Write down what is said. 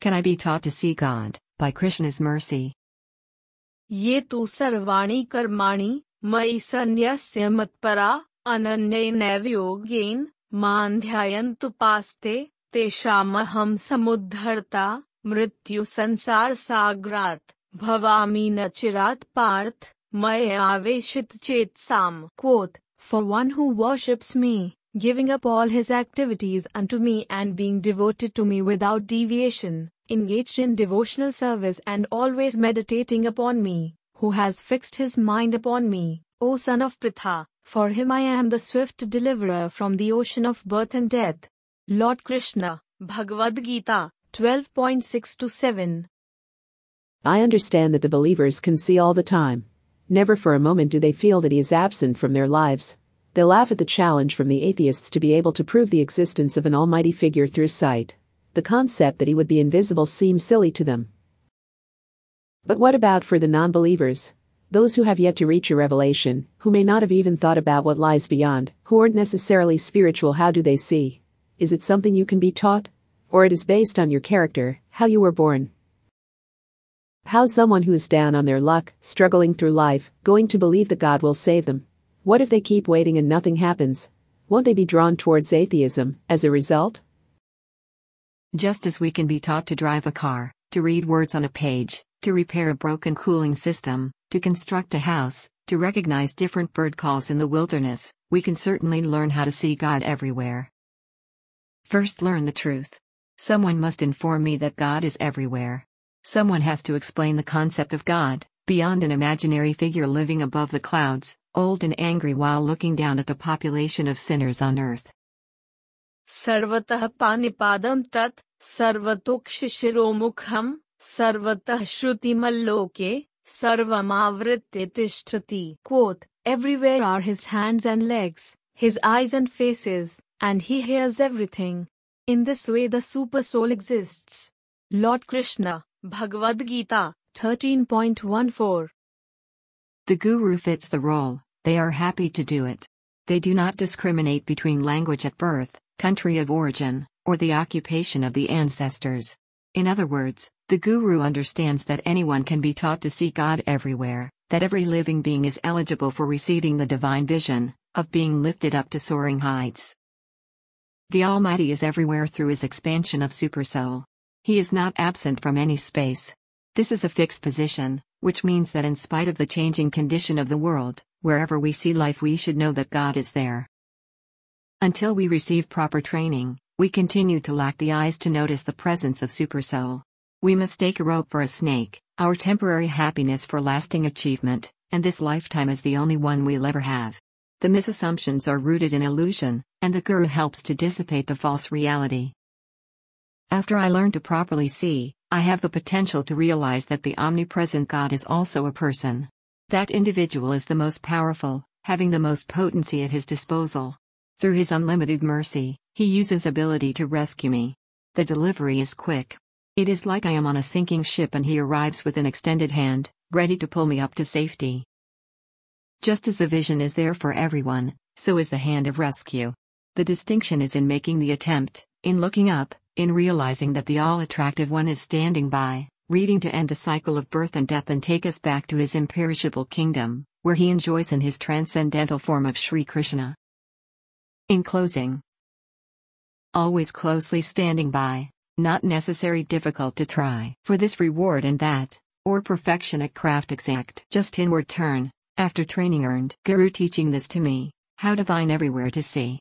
Can I be taught to see God by Krishna's mercy? ये तु सर्वाणि कर्माणि मयि सन्न्यस्य मत्परा अनन्येनैव योगेन मां ध्यायन्तुपास्ते तेषामहं समुद्धर्ता मृत्यु संसार सागरात् भवामि न चिरात् पार्थ मयि आवेशित चेतसाम्. Quote, for one who worships me, giving up all his activities unto me and being devoted to me without deviation, engaged in devotional service and always meditating upon me, who has fixed his mind upon me, O son of Pritha, for him I am the swift deliverer from the ocean of birth and death. Lord Krishna, Bhagavad Gita, 12.6-7. I understand that the believers can see all the time. Never for a moment do they feel that he is absent from their lives. They laugh at the challenge from the atheists to be able to prove the existence of an almighty figure through sight. The concept that he would be invisible seems silly to them. But what about for the non-believers? Those who have yet to reach a revelation, who may not have even thought about what lies beyond, who aren't necessarily spiritual, how do they see? Is it something you can be taught? Or it is based on your character, how you were born? How's someone who is down on their luck, struggling through life, going to believe that God will save them? What if they keep waiting and nothing happens? Won't they be drawn towards atheism as a result? Just as we can be taught to drive a car, to read words on a page, to repair a broken cooling system, to construct a house, to recognize different bird calls in the wilderness, we can certainly learn how to see God everywhere. First, learn the truth. Someone must inform me that God is everywhere. Someone has to explain the concept of God, beyond an imaginary figure living above the clouds, old and angry while looking down at the population of sinners on earth. सर्वतः पानिपादं तत् सर्वतोक्षिशिरोमुखं सर्वतः श्रुतिमल्लोके सर्वमावृत्य तिष्ठति. Quote, everywhere are his hands and legs, his eyes and faces, and he hears everything. In this way the super soul exists. Lord Krishna, Bhagavad Gita, 13.14. The Guru fits the role, they are happy to do it. They do not discriminate between language at birth, country of origin, or the occupation of the ancestors. In other words, the Guru understands that anyone can be taught to see God everywhere, that every living being is eligible for receiving the divine vision, of being lifted up to soaring heights. The Almighty is everywhere through his expansion of Supersoul. He is not absent from any space. This is a fixed position, which means that in spite of the changing condition of the world, wherever we see life we should know that God is there. Until we receive proper training, we continue to lack the eyes to notice the presence of Supersoul. We mistake a rope for a snake, our temporary happiness for lasting achievement, and this lifetime is the only one we'll ever have. The misassumptions are rooted in illusion, and the Guru helps to dissipate the false reality. After I learn to properly see, I have the potential to realize that the omnipresent God is also a person. That individual is the most powerful, having the most potency at his disposal. Through his unlimited mercy, he uses ability to rescue me. The delivery is quick. It is like I am on a sinking ship and he arrives with an extended hand, ready to pull me up to safety. Just as the vision is there for everyone, so is the hand of rescue. The distinction is in making the attempt, in looking up, in realizing that the all-attractive one is standing by, ready to end the cycle of birth and death and take us back to his imperishable kingdom, where he enjoys in his transcendental form of Sri Krishna. In closing, always closely standing by, not necessary difficult to try for this reward and that, or perfection at craft exact. Just inward turn, after training earned. Guru teaching this to me, how divine everywhere to see.